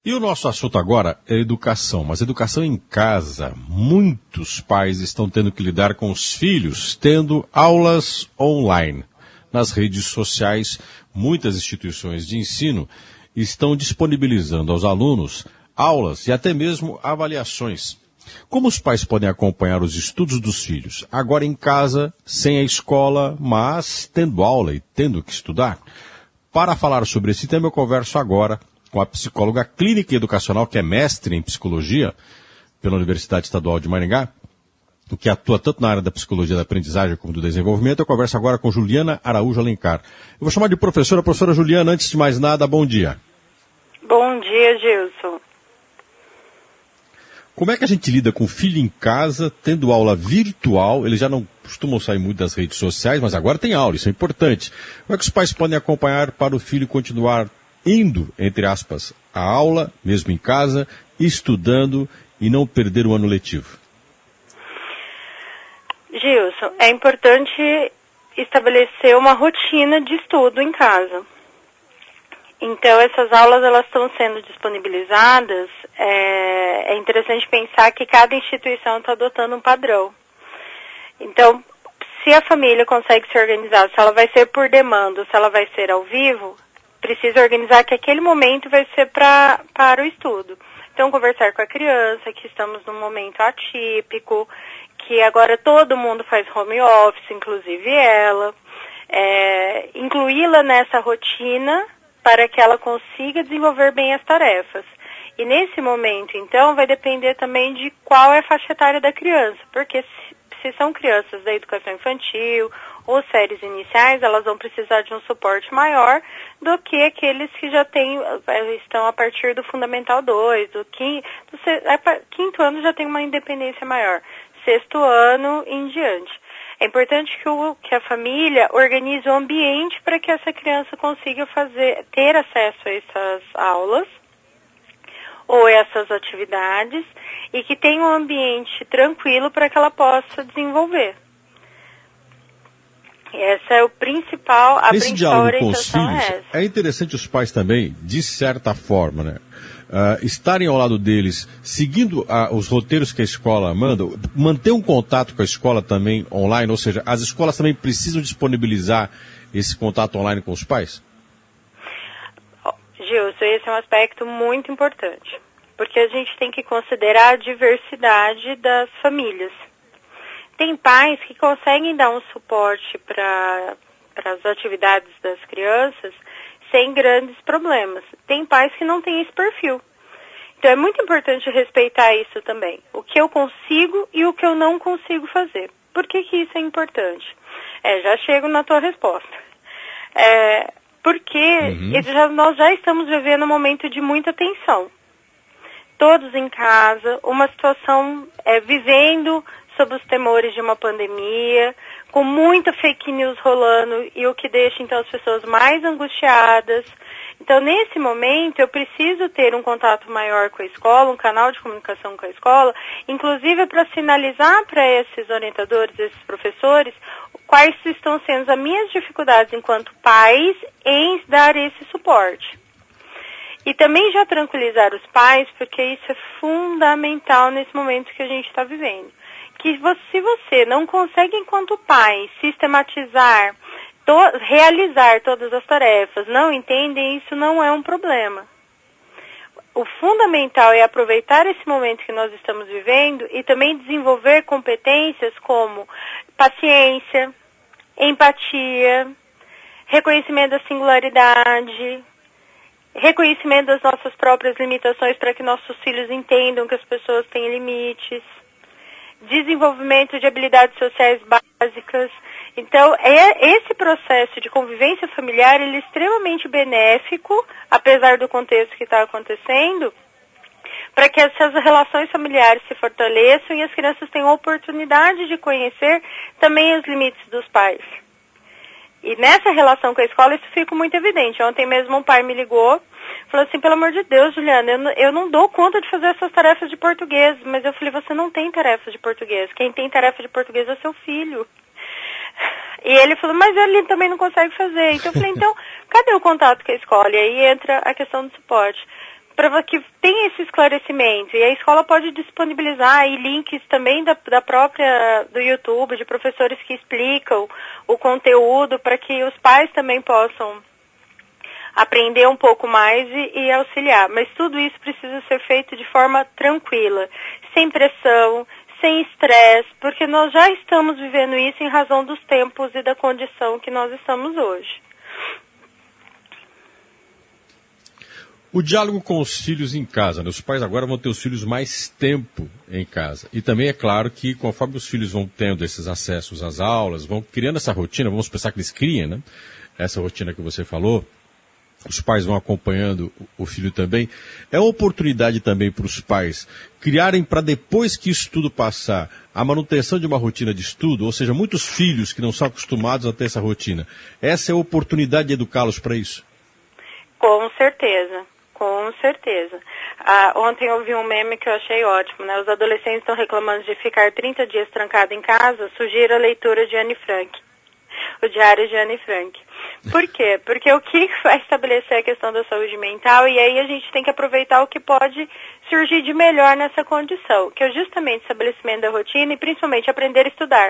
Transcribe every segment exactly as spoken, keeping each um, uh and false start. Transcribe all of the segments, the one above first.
E o nosso assunto agora é educação, mas educação em casa. Muitos pais estão tendo que lidar com os filhos, tendo aulas online. Nas redes sociais, muitas instituições de ensino estão disponibilizando aos alunos aulas e até mesmo avaliações. Como os pais podem acompanhar os estudos dos filhos, agora em casa, sem a escola, mas tendo aula e tendo que estudar? Para falar sobre esse tema, eu converso agora com a psicóloga clínica e educacional, que é mestre em psicologia pela Universidade Estadual de Maringá, que atua tanto na área da psicologia da aprendizagem como do desenvolvimento. Eu converso agora com Juliana Araújo Alencar. Eu vou chamar de professora. Professora Juliana, antes de mais nada, bom dia. Bom dia, Gilson. Como é que a gente lida com o filho em casa, tendo aula virtual? Eles já não costumam sair muito das redes sociais, mas agora tem aula, isso é importante. Como é que os pais podem acompanhar para o filho continuar indo, entre aspas, à aula, mesmo em casa, estudando e não perder o ano letivo? Gilson, é importante estabelecer uma rotina de estudo em casa. Então, essas aulas elas estão sendo disponibilizadas. É, é interessante pensar que cada instituição está adotando um padrão. Então, se a família consegue se organizar, se ela vai ser por demanda, se ela vai ser ao vivo, precisa organizar que aquele momento vai ser pra, para o estudo. Então, conversar com a criança, que estamos num momento atípico, que agora todo mundo faz home office, inclusive ela, é, incluí-la nessa rotina para que ela consiga desenvolver bem as tarefas. E nesse momento, então, vai depender também de qual é a faixa etária da criança, porque se, se são crianças da educação infantil ou séries iniciais, elas vão precisar de um suporte maior do que aqueles que já têm, estão a partir do Fundamental dois, do quinto, do quinto ano já tem uma independência maior, sexto ano em diante. É importante que, o, que a família organize o ambiente para que essa criança consiga fazer, ter acesso a essas aulas ou essas atividades e que tenha um ambiente tranquilo para que ela possa desenvolver. Essa é o principal, a Nesse principal diálogo com os orientação filhos, é essa. É interessante os pais também, de certa forma, né, uh, estarem ao lado deles, seguindo uh, os roteiros que a escola manda, manter um contato com a escola também online, ou seja, as escolas também precisam disponibilizar esse contato online com os pais? Gilson, esse é um aspecto muito importante, porque a gente tem que considerar a diversidade das famílias. Tem pais que conseguem dar um suporte para as atividades das crianças sem grandes problemas. Tem pais que não têm esse perfil. Então é muito importante respeitar isso também. O que eu consigo e o que eu não consigo fazer. Por que que isso é importante? É, já chego na tua resposta. É, porque uhum. já, nós já estamos vivendo um momento de muita tensão. Todos em casa, uma situação é, vivendo sob os temores de uma pandemia, com muita fake news rolando e o que deixa então as pessoas mais angustiadas. Então, nesse momento, eu preciso ter um contato maior com a escola, um canal de comunicação com a escola, inclusive para sinalizar para esses orientadores, esses professores, quais estão sendo as minhas dificuldades enquanto pais em dar esse suporte. E também já tranquilizar os pais, porque isso é fundamental nesse momento que a gente está vivendo. Que você, se você não consegue, enquanto pai, sistematizar, to, realizar todas as tarefas, não entendem, isso não é um problema. O fundamental é aproveitar esse momento que nós estamos vivendo e também desenvolver competências como paciência, empatia, reconhecimento da singularidade, reconhecimento das nossas próprias limitações para que nossos filhos entendam que as pessoas têm limites, desenvolvimento de habilidades sociais básicas. Então, é esse processo de convivência familiar, ele é extremamente benéfico, apesar do contexto que está acontecendo, para que essas relações familiares se fortaleçam e as crianças tenham a oportunidade de conhecer também os limites dos pais. E nessa relação com a escola, isso fica muito evidente. Ontem mesmo um pai me ligou, falou assim, pelo amor de Deus, Juliana, eu não, eu não dou conta de fazer essas tarefas de português. Mas eu falei, você não tem tarefa de português. Quem tem tarefa de português é seu filho. E ele falou, mas ele também não consegue fazer. Então eu falei, então, cadê o contato com a escola? E aí entra a questão do suporte. para que tenha esse esclarecimento. E a escola pode disponibilizar aí links também da, da própria, do YouTube, de professores que explicam o conteúdo, para que os pais também possam aprender um pouco mais e, e auxiliar. Mas tudo isso precisa ser feito de forma tranquila, sem pressão, sem estresse, porque nós já estamos vivendo isso em razão dos tempos e da condição que nós estamos hoje. O diálogo com os filhos em casa, né? Os pais agora vão ter os filhos mais tempo em casa. E também é claro que conforme os filhos vão tendo esses acessos às aulas, vão criando essa rotina, vamos pensar que eles criem, né? Essa rotina que você falou, os pais vão acompanhando o filho também. É uma oportunidade também para os pais criarem, para depois que isso tudo passar, a manutenção de uma rotina de estudo, ou seja, muitos filhos que não são acostumados a ter essa rotina. Essa é a oportunidade de educá-los para isso? Com certeza, com certeza. Ah, ontem eu vi um meme que eu achei ótimo, né? Os adolescentes estão reclamando de ficar trinta dias trancado em casa, sugiro a leitura de Anne Frank. O Diário de Anne Frank. Por quê? Porque o que vai estabelecer a questão da saúde mental, e aí a gente tem que aproveitar o que pode surgir de melhor nessa condição, que é justamente o estabelecimento da rotina e principalmente aprender a estudar.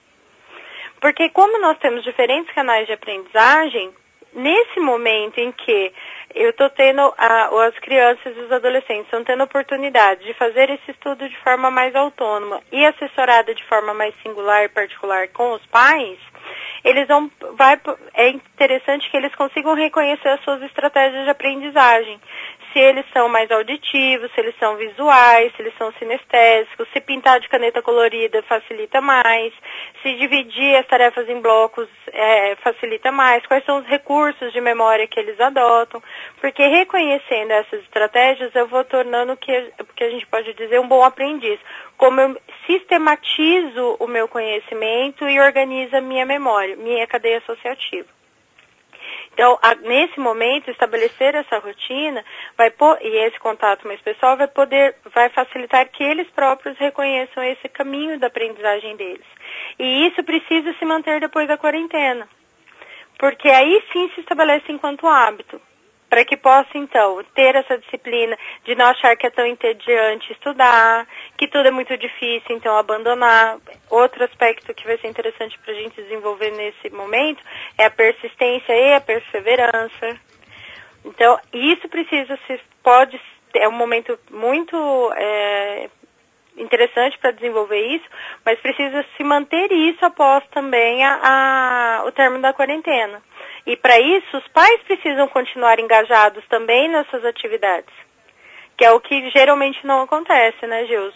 Porque como nós temos diferentes canais de aprendizagem, nesse momento em que eu estou tendo, a, as crianças e os adolescentes estão tendo oportunidade de fazer esse estudo de forma mais autônoma e assessorada de forma mais singular e particular com os pais, eles vão, vai, é interessante que eles consigam reconhecer as suas estratégias de aprendizagem. Se eles são mais auditivos, se eles são visuais, se eles são sinestésicos, se pintar de caneta colorida facilita mais, se dividir as tarefas em blocos é, facilita mais, quais são os recursos de memória que eles adotam, porque reconhecendo essas estratégias eu vou tornando o que, que a gente pode dizer um bom aprendiz, como eu sistematizo o meu conhecimento e organizo a minha memória, minha cadeia associativa. Então, a, nesse momento, estabelecer essa rotina vai po- e esse contato mais pessoal vai poder, vai facilitar que eles próprios reconheçam esse caminho da aprendizagem deles. E isso precisa se manter depois da quarentena, porque aí sim se estabelece enquanto hábito, para que possa, então, ter essa disciplina de não achar que é tão entediante estudar, que tudo é muito difícil, então abandonar. Outro aspecto que vai ser interessante para a gente desenvolver nesse momento é a persistência e a perseverança. Então, isso precisa se pode, é um momento muito é, interessante para desenvolver isso, mas precisa se manter isso após também a, a, o término da quarentena. E para isso, os pais precisam continuar engajados também nessas atividades, que é o que geralmente não acontece, né, Gilson?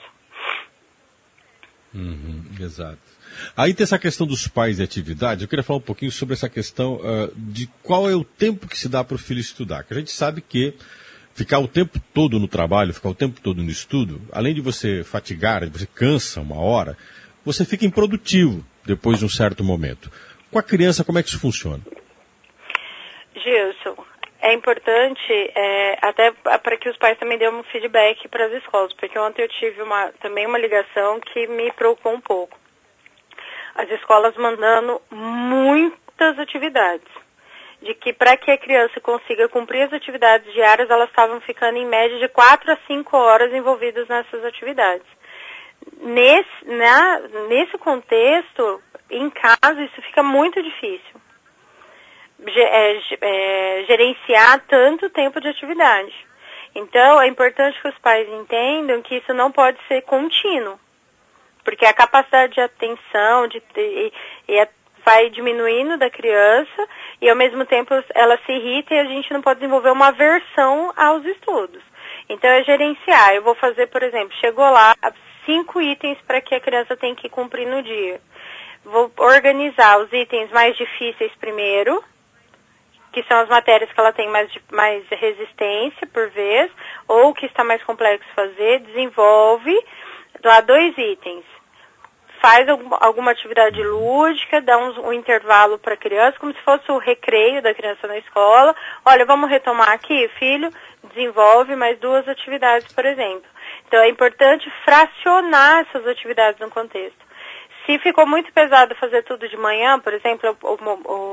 Uhum, exato. Aí tem essa questão dos pais e atividades. Eu queria falar um pouquinho sobre essa questão uh, de qual é o tempo que se dá para o filho estudar. Que a gente sabe que ficar o tempo todo no trabalho, ficar o tempo todo no estudo, além de você fatigar, você cansa uma hora, você fica improdutivo depois de um certo momento. Com a criança, como é que isso funciona? Gilson, é importante é, até para que os pais também dêem um feedback para as escolas, porque ontem eu tive uma, também uma ligação que me preocupou um pouco. As escolas mandando muitas atividades, de que para que a criança consiga cumprir as atividades diárias, elas estavam ficando em média de quatro a cinco horas envolvidas nessas atividades. Nesse, na, nesse contexto, em casa, isso fica muito difícil. É, é, gerenciar tanto tempo de atividade. Então, é importante que os pais entendam que isso não pode ser contínuo, porque a capacidade de atenção de ter, e, e vai diminuindo da criança e, ao mesmo tempo, ela se irrita e a gente não pode desenvolver uma aversão aos estudos. Então, é gerenciar. Eu vou fazer, por exemplo, chegou lá cinco itens para que a criança tem que cumprir no dia. Vou organizar os itens mais difíceis primeiro, que são as matérias que ela tem mais, mais resistência por vez, ou que está mais complexo fazer, desenvolve lá dois itens. Faz alguma atividade lúdica, dá um, um intervalo para a criança, como se fosse o recreio da criança na escola. Olha, vamos retomar aqui, filho, desenvolve mais duas atividades, por exemplo. Então é importante fracionar essas atividades no contexto. Se ficou muito pesado fazer tudo de manhã, por exemplo, o, o,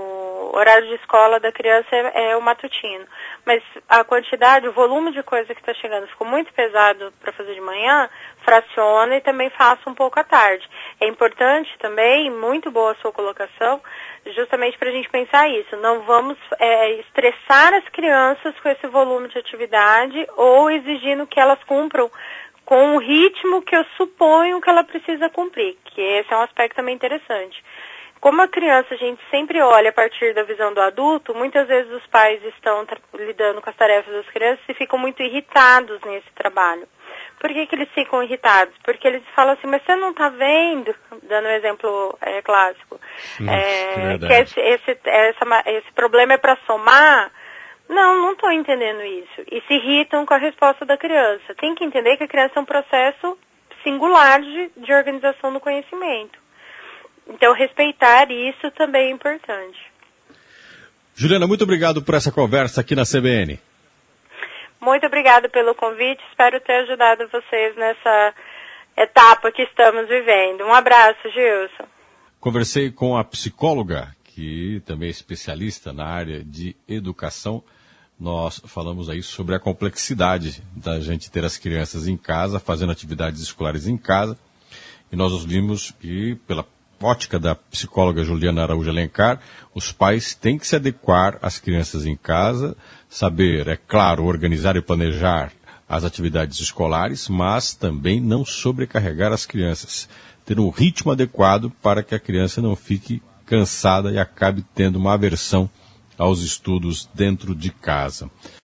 horário de escola da criança é, é o matutino. Mas a quantidade, o volume de coisa que está chegando ficou muito pesado para fazer de manhã, fraciona e também faça um pouco à tarde. É importante também, muito boa a sua colocação, justamente para a gente pensar isso. Não vamos é, estressar as crianças com esse volume de atividade ou exigindo que elas cumpram com o ritmo que eu suponho que ela precisa cumprir, que esse é um aspecto também interessante. Como a criança a gente sempre olha a partir da visão do adulto, muitas vezes os pais estão lidando com as tarefas das crianças e ficam muito irritados nesse trabalho. Por que que eles ficam irritados? Porque eles falam assim, mas você não está vendo, dando um exemplo é, clássico, Hum, é, é que esse, esse, essa, esse problema é para somar. Não, não estou entendendo isso. E se irritam com a resposta da criança. Tem que entender que a criança é um processo singular de, de organização do conhecimento. Então, respeitar isso também é importante. Juliana, muito obrigado por essa conversa aqui na C B N. Muito obrigada pelo convite. Espero ter ajudado vocês nessa etapa que estamos vivendo. Um abraço, Gilson. Conversei com a psicóloga, que também é especialista na área de educação. Nós falamos aí sobre a complexidade da gente ter as crianças em casa, fazendo atividades escolares em casa. E nós vimos que, pela ótica da psicóloga Juliana Araújo Alencar, os pais têm que se adequar às crianças em casa, saber, é claro, organizar e planejar as atividades escolares, mas também não sobrecarregar as crianças. Ter um ritmo adequado para que a criança não fique cansada e acabe tendo uma aversão aos estudos dentro de casa.